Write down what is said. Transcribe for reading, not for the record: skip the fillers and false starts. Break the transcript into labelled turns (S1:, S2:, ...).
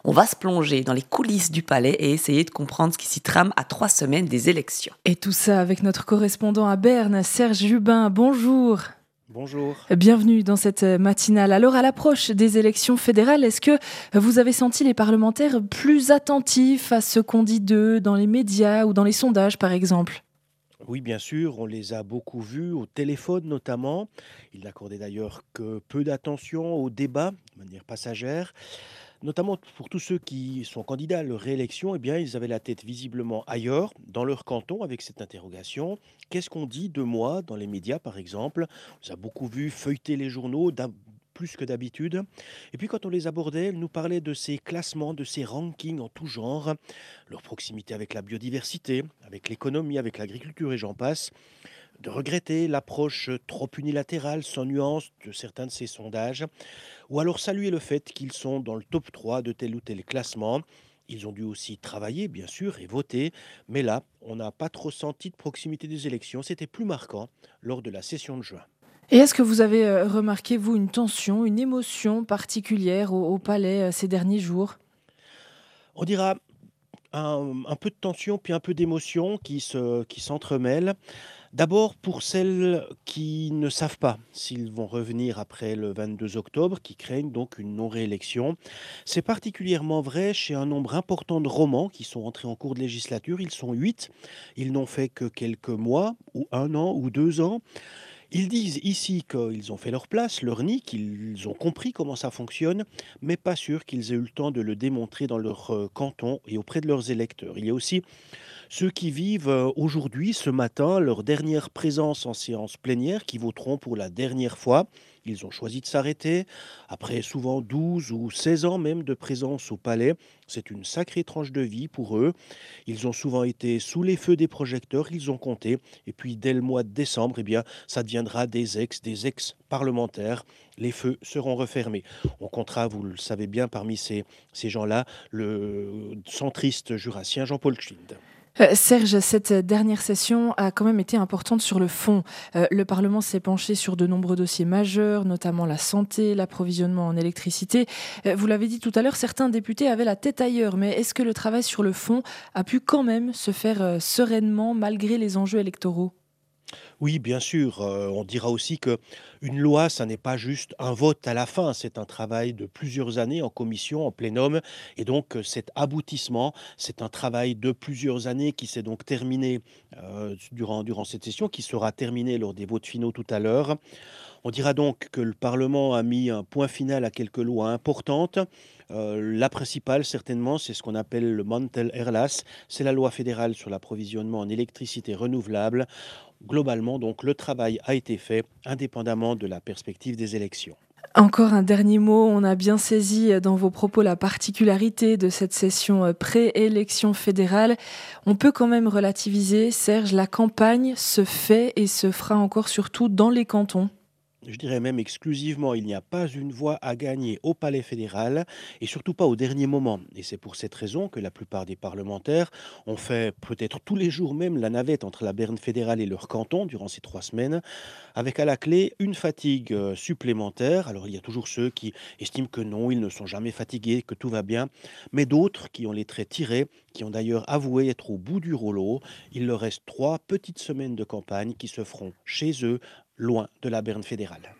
S1: On va se plonger dans les coulisses du palais et essayer de comprendre ce qui s'y trame à 3 semaines des élections.
S2: Et tout ça avec notre correspondant à Berne, Serge Jubin. Bonjour.
S3: Bonjour.
S2: Bienvenue dans cette matinale. Alors, à l'approche des élections fédérales, est-ce que vous avez senti les parlementaires plus attentifs à ce qu'on dit d'eux dans les médias ou dans les sondages, par exemple ?
S3: Oui, bien sûr, on les a beaucoup vus au téléphone notamment. Ils n'accordaient d'ailleurs que peu d'attention au débat, de manière passagère. Notamment pour tous ceux qui sont candidats à leur réélection, eh bien, ils avaient la tête visiblement ailleurs, dans leur canton, avec cette interrogation. Qu'est-ce qu'on dit de moi dans les médias, par exemple? On les a beaucoup vus feuilleter les journaux, plus que d'habitude. Et puis quand on les abordait, ils nous parlaient de ces classements, de ces rankings en tout genre, leur proximité avec la biodiversité, avec l'économie, avec l'agriculture et j'en passe, de regretter l'approche trop unilatérale, sans nuance de certains de ces sondages, ou alors saluer le fait qu'ils sont dans le top 3 de tel ou tel classement. Ils ont dû aussi travailler, bien sûr, et voter, mais là, on n'a pas trop senti de proximité des élections. C'était plus marquant lors de la session de juin.
S2: Et est-ce que vous avez remarqué, vous, une tension, une émotion particulière au palais ces derniers jours ?
S3: On dira un peu de tension, puis un peu d'émotion qui s'entremêlent. D'abord, pour celles qui ne savent pas s'ils vont revenir après le 22 octobre, qui craignent donc une non-réélection. C'est particulièrement vrai chez un nombre important de romans qui sont entrés en cours de législature. Ils sont 8. Ils n'ont fait que quelques mois, ou un an, ou 2 ans. Ils disent ici qu'ils ont fait leur place, leur nid, qu'ils ont compris comment ça fonctionne, mais pas sûr qu'ils aient eu le temps de le démontrer dans leur canton et auprès de leurs électeurs. Il y a aussi ceux qui vivent aujourd'hui, ce matin, leur dernière présence en séance plénière, qui voteront pour la dernière fois. Ils ont choisi de s'arrêter, après souvent 12 ou 16 ans même de présence au palais. C'est une sacrée tranche de vie pour eux. Ils ont souvent été sous les feux des projecteurs, ils ont compté. Et puis dès le mois de décembre, eh bien, ça deviendra des ex-parlementaires. Les feux seront refermés. On comptera, vous le savez bien, parmi ces gens-là, le centriste jurassien Jean-Paul Schlind.
S2: Serge, cette dernière session a quand même été importante sur le fond. Le Parlement s'est penché sur de nombreux dossiers majeurs, notamment la santé, l'approvisionnement en électricité. Vous l'avez dit tout à l'heure, certains députés avaient la tête ailleurs, mais est-ce que le travail sur le fond a pu quand même se faire sereinement malgré les enjeux électoraux ?
S3: Oui, bien sûr. On dira aussi que une loi, ça n'est pas juste un vote à la fin. C'est un travail de plusieurs années en commission, en plénum. Et donc, cet aboutissement, c'est un travail de plusieurs années qui s'est donc terminé durant cette session, qui sera terminé lors des votes finaux tout à l'heure. On dira donc que le Parlement a mis un point final à quelques lois importantes. La principale, certainement, c'est ce qu'on appelle le Mantel Erlass. C'est la loi fédérale sur l'approvisionnement en électricité renouvelable. Globalement, donc, le travail a été fait indépendamment de la perspective des élections.
S2: Encore un dernier mot, on a bien saisi dans vos propos la particularité de cette session pré-élection fédérale. On peut quand même relativiser, Serge, la campagne se fait et se fera encore surtout dans les cantons.
S3: Je dirais même exclusivement, il n'y a pas une voix à gagner au Palais fédéral et surtout pas au dernier moment. Et c'est pour cette raison que la plupart des parlementaires ont fait peut-être tous les jours même la navette entre la Berne fédérale et leur canton durant ces 3 semaines, avec à la clé une fatigue supplémentaire. Alors il y a toujours ceux qui estiment que non, ils ne sont jamais fatigués, que tout va bien, mais d'autres qui ont les traits tirés, qui ont d'ailleurs avoué être au bout du rouleau. Il leur reste 3 petites semaines de campagne qui se feront chez eux, loin de la Berne fédérale.